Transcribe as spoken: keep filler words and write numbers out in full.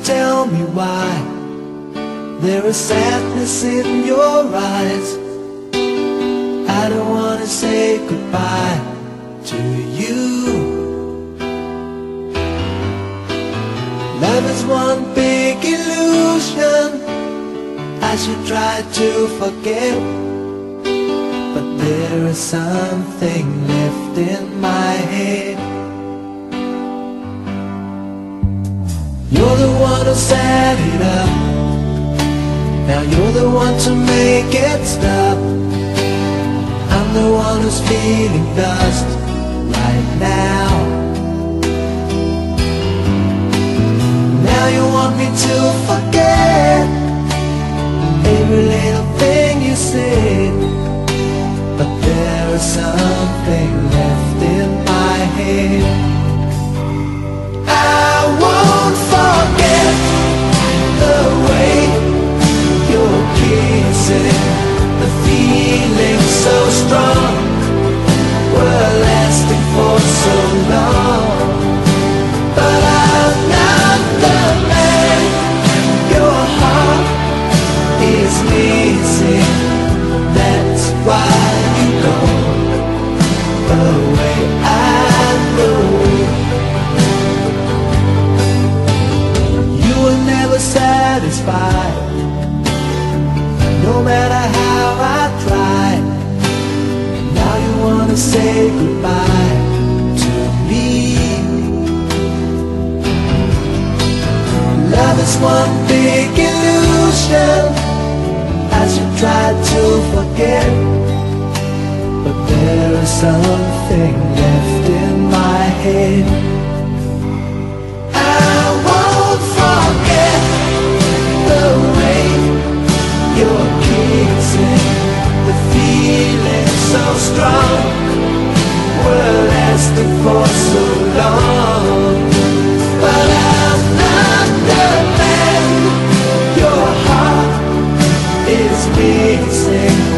tell me why there is sadness in your eyes. I don't wanna say goodbye to you. Love is one big illusion I should try to forget, but there is something left in my head. You're the one who set it up, now you're the one to make it stop. I'm the one who's feeling dust right now. Now you want me to forget every little thing you said, but there is something left in my head. I won't forget the way you're kissing, the feeling so strong, were lasting for so long. But I'm not the man your heart is missing. That's why you go away. I know you were never satisfied, no matter how I tried. Now you wanna say goodbye to me. Love is one big illusion I should try to forget, but there is something left in my head. I won't forget the way you're kissing, the feeling so strong, were lasting for so long. But I'm not the man your heart is missing.